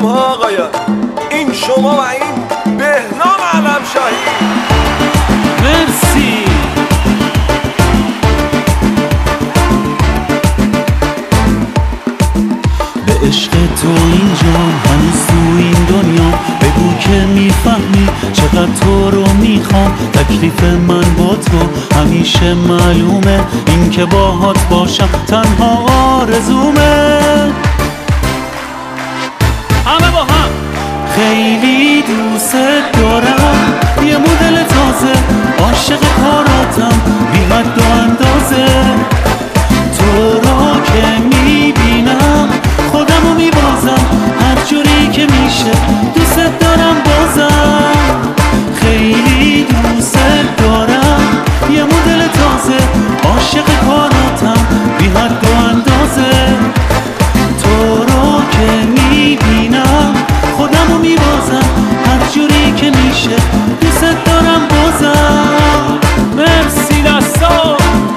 سلام ها آقایان، این شما و این بهنام علمشاهی. مرسی. به عشق تو اینجا، هنوز تو این دنیا، بگو که میفهمی چقدر تو رو میخوام. تکلیف من با تو همیشه معلومه، این که باهات باشم تنها آرزومه. همه با هم خیلی دوست دارم، یه مدل تازه، عاشق کاراتم بی حد و اندازه. تو رو که میبینم خودمو میبازم، هر جوری که میشه دوست دارم بازم. خیلی دوست دارم، یه مدل تازه، عاشق کاراتم بی حد و اندازه. تو رو که میبینم خودمو میبازم، هر جوری که میشه دوست دارم بازم. مرسی دستا.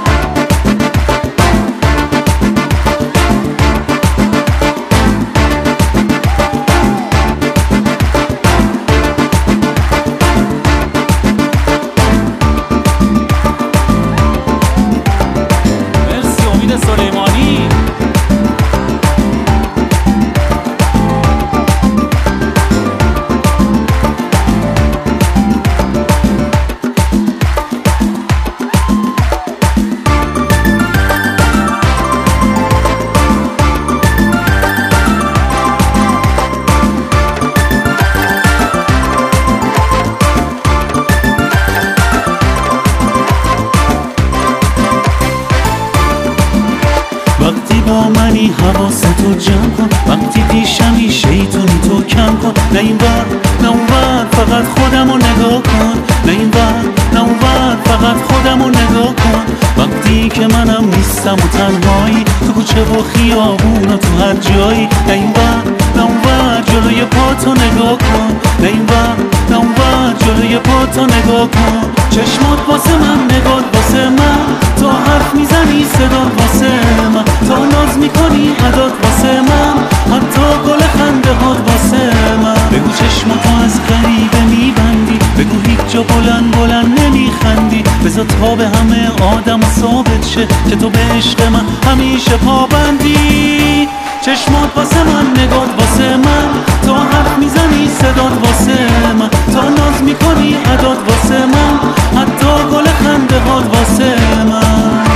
وقتی با منی حواستو جمع کن، وقتی پیشمی شیطونی تو کم کن. نه این ور نه اون ور، فقط خودمو نگاه کن. نه این ور نه اون ور، فقط خودمو نگاه کن. وقتی که منم نیستم و تنهایی، تو کوچه و خیابون و تو هر جایی. نه این ور نه اون ور، جلوی پاتو نگاه کن. نه این ور نه اون ور، جلوی پاتو نگاه کن. چشمات واسه من، نگات واسه من، تو حرف میزنی صدات واسه من، تو ناز میکنی عدات واسه من، حتی گل خنده هات واسه من. بگو چشماتو از غریبه میبندی، بگو هیچ جا بلند بلند نمیخندی. بذار تا به همه آدم ثابت شه که تو به عشق من همیشه پابندی. چشمات واسه من، نگات واسه من، تو حرف میزنی صدات واسه من، تو ناز میکنی عدات واسه من، حتی گل خنده هات واسه من.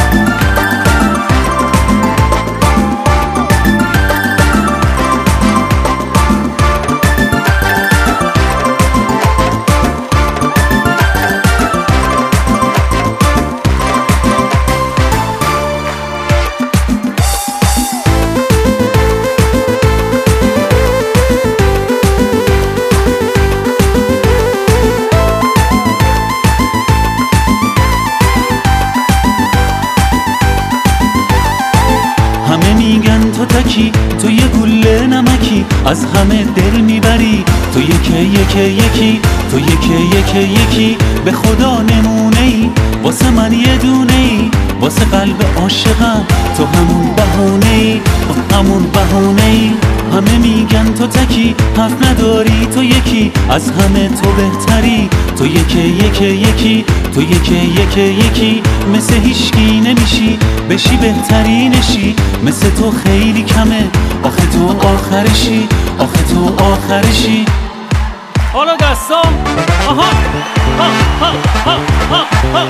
همه میگن تو تکی، تو یه گوله نمکی، از همه دل میبری. تو یکی تو یکی به خدا نمونه ای، واسه من یه دونه ای، واسه قلب عاشقم تو همون بهونه ای، همون بهونه ای. همه میگن تو تکی، حرف نداری، تو یکی، از همه تو بهتری. تو یکی تو یکی مثل هیچکی نمیشی، بشی بهترینشی. مثل تو خیلی کمه، آخه تو آخرشی، آخه تو آخرشی. حالا دستام آها ها ها ها ها ها.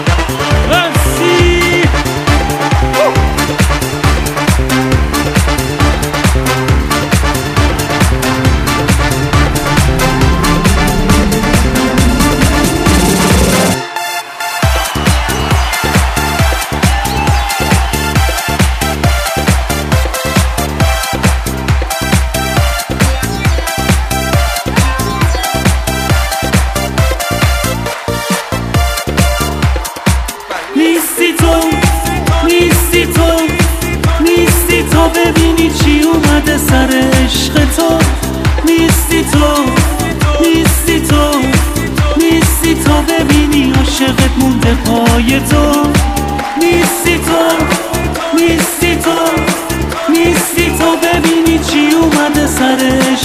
مرسی. نیستی تو ببینی چی اومده سر عشق تو. نیستی تو ببینی عاشقت مونده پای تو. نیستی تو ببینی چی اومده سر عشق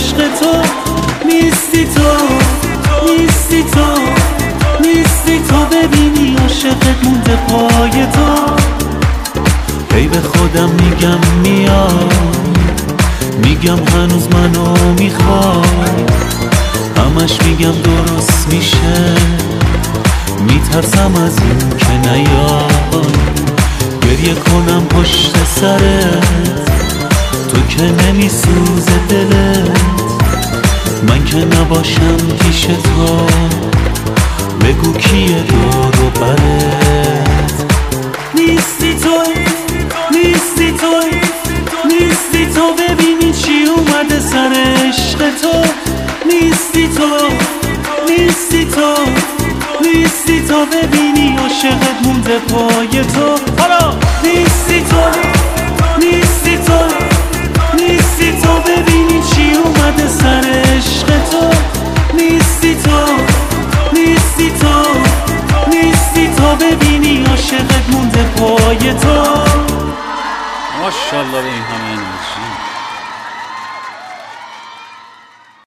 مونده پای تو. هی به خودم میگم میای، میگم هنوز منو میخوای، همش میگم درست میشه، میترسم از این که نیای. گریه کنم پشت سرت، تو که نمیسوزه دلت، من که نباشم پیش تو، بگو کیه دور و برت. نیستی تو، نیستی تو، نیستی تو، ببینی چی اومده سر عشق تو. نیستی تو، نیستی تو، نیستی تو، ببینی عاشقت مونده پای تو. حالا نیستی تو، نیستی تو، نیستی تو، ببینی چی اومده سر عشق تو. نیستی تو، نیستی تو، نیستی تو، ببینی عاشقت مونده پای تو. ماشاءالله به این همه انرژی.